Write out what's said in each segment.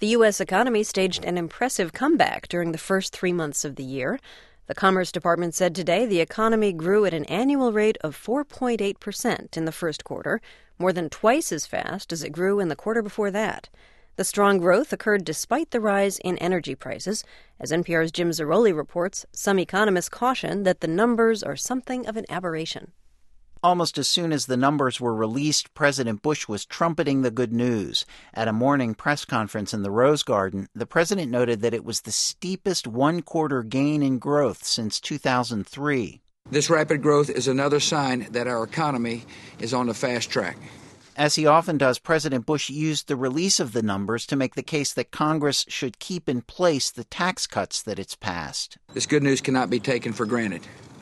The U.S. economy staged an impressive comeback during the first 3 months of the year. The Commerce Department said today the economy grew at an annual rate of 4.8% in the first quarter, more than twice as fast as it grew in the quarter before that. The strong growth occurred despite the rise in energy prices. As NPR's Jim Zarroli reports, some economists caution that the numbers are something of an aberration. Almost as soon as the numbers were released, President Bush was trumpeting the good news. At a morning press conference in the Rose Garden, the president noted that it was the steepest one-quarter gain in growth since 2003. This rapid growth is another sign that our economy is on the fast track. As he often does, President Bush used the release of the numbers to make the case that Congress should keep in place the tax cuts that it's passed. This good news cannot be taken for granted.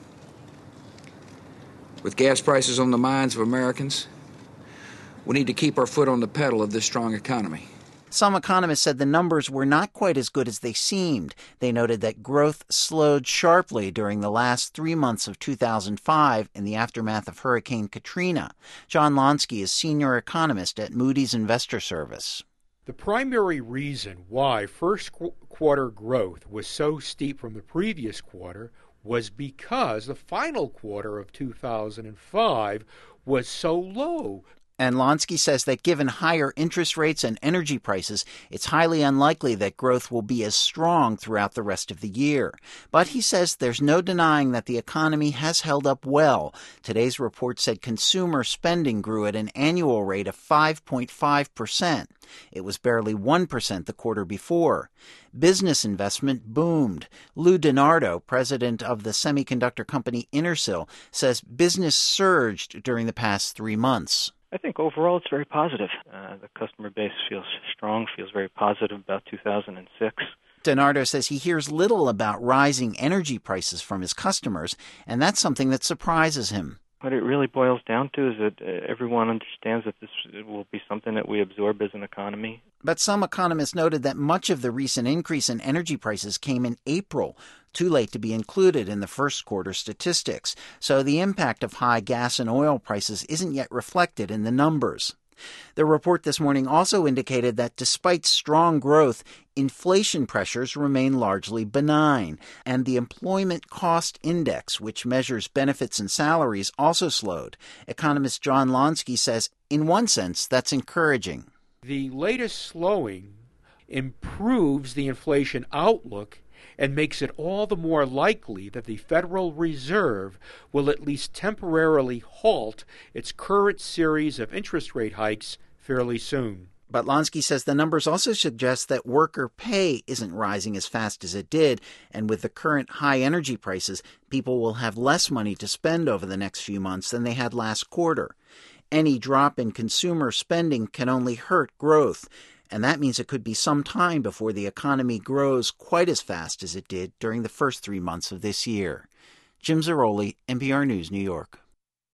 With gas prices on the minds of Americans, we need to keep our foot on the pedal of this strong economy. Some economists said the numbers were not quite as good as they seemed. They noted that growth slowed sharply during the last 3 months of 2005 in the aftermath of Hurricane Katrina. John Lonsky is senior economist at Moody's Investor Service. The primary reason why first quarter growth was so steep from the previous quarter was because the final quarter of 2005 was so low. And Lonsky says that given higher interest rates and energy prices, it's highly unlikely that growth will be as strong throughout the rest of the year. But he says there's no denying that the economy has held up well. Today's report said consumer spending grew at an annual rate of 5.5%. It was barely 1% the quarter before. Business investment boomed. Lou DiNardo, president of the semiconductor company Intersil, says business surged during the past 3 months. I think overall it's very positive. The customer base feels strong, feels very positive about 2006. DiNardo says he hears little about rising energy prices from his customers, and that's something that surprises him. What it really boils down to is that everyone understands that this will be something that we absorb as an economy. But some economists noted that much of the recent increase in energy prices came in April, too late to be included in the first quarter statistics. So the impact of high gas and oil prices isn't yet reflected in the numbers. The report this morning also indicated that despite strong growth, inflation pressures remain largely benign, and the Employment Cost Index, which measures benefits and salaries, also slowed. Economist John Lonsky says, in one sense, that's encouraging. The latest slowing improves the inflation outlook and makes it all the more likely that the Federal Reserve will at least temporarily halt its current series of interest rate hikes fairly soon. But Lonsky says the numbers also suggest that worker pay isn't rising as fast as it did, and with the current high energy prices, people will have less money to spend over the next few months than they had last quarter. Any drop in consumer spending can only hurt growth, and that means it could be some time before the economy grows quite as fast as it did during the first 3 months of this year. Jim Zarroli, NPR News, New York.